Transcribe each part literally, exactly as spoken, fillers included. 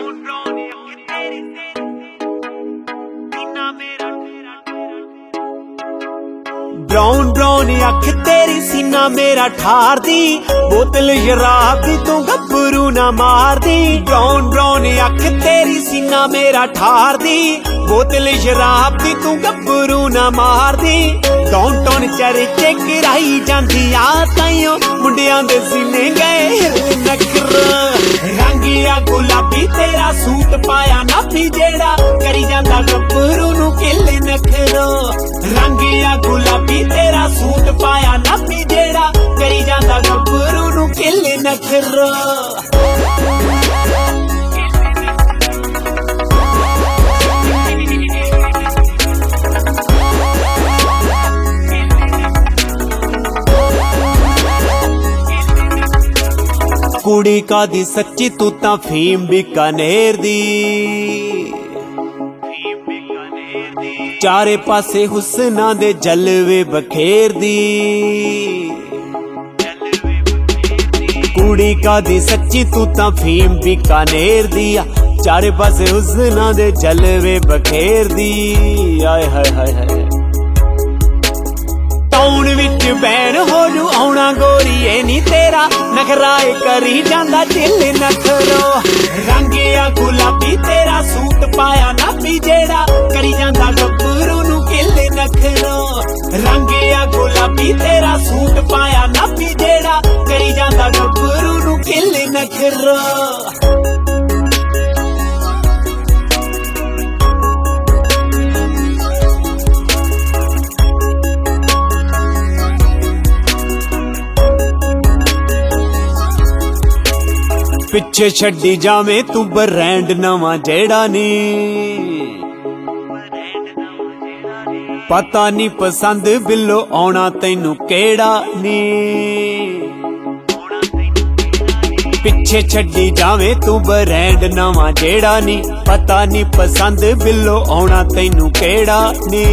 Brown brown अख तेरी सीना मेरा ठार दी बोतल शराब दी तू गब्बरू ना मार दी। ब्राउन ब्राउन अख तेरी सीना मेरा ठार दी बोतल शराब दी तू गब्बरू ना मार दी। टौन टौन चर्चे कराई जांदी आ ताइयों मुंडियां दे सीने गए नखरा। रंगिया गुलाबी तेरा सूट पाया नापी जेड़ा करी जांदा गब्बरू नू किले नखरो। रंगिया गुलाबी तेरा सूट पाया नापी जेड़ा करी जांदा गब्बरू नू किले नखरो। कुड़ी का दी सच्ची तू ता फीम बीकानेर दी। चारे पासे हुस्ना दे जलवे बखेर दी। कुड़ी का दी सच्ची तू ता फीम बीकानेर दी। चारे पासे हुस्ना दे जलवे बखेर दी। आए हाय हाय हाय टाउन विच बैन होलू आउणा गोरीए नी तेरा नखराए करी जांदा दिल नखरो। रंगिया गुलाबी तेरा सूट पाया नापी जेड़ा करी जांदा गब्बरू नू किले नखरो। रंगिया गुलाबी तेरा सूट पाया नापी जेड़ा करी जांदा गब्बरू नू किले नखरो। पिछे छड्डी जावे तू ब्रांड नवा जेड़ा नी। पता नी पसंद बिलो आउणा तैनू केड़ा नी। पिछे छड्डी जावे तू ब्रांड नवा जेड़ा नी। पता नी पसंद बिलो आउणा तैनू केड़ा नी।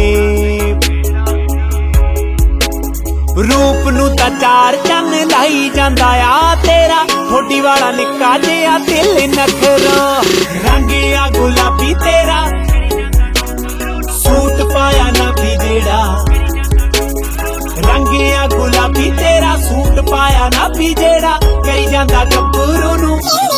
रूप नू ता चार चन लाई जांदा आ तेरा थोड़ी वाला निक्का जिहा दिल नखरो। रंगिया गुलाबी तेरा सूट पाया नापी जेड़ा। रंगिया गुलाबी तेरा सूट पाया नापी जेड़ा करी जांदा गब्बरू नू।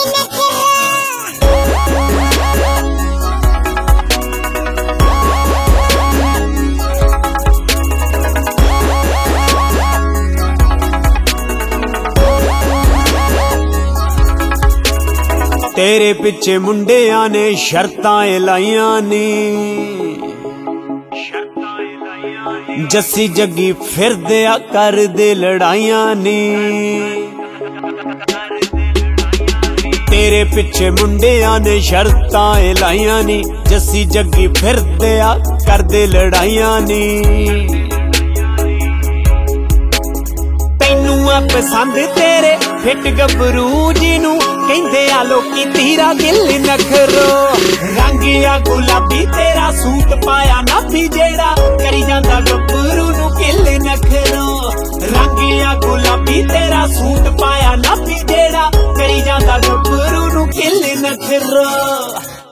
तेरे पिछे मुंडियां ने शर्तां लाइयां नी। जस्सी जग्गी फिरदे आ कर दे लड़ाइयां नी। तेरे पिछे मुंडियां ने शर्तां लाइयां नी। जस्सी जग्गी फिरदे आ कर दे लड़ाइयां नी। तैनू आ पसंद तेरे फिट गब्बरू जी नू कहंदे आ लोकी तीरा दिल नखरो। रंगिया गुलाबी तेरा सूट पाया नापी जेड़ा करी जांदा गब्बरू नू किले नखरो। रंगिया गुलाबी तेरा सूट पाया नापी जेड़ा करी जांदा गब्बरू नू किले नखरो।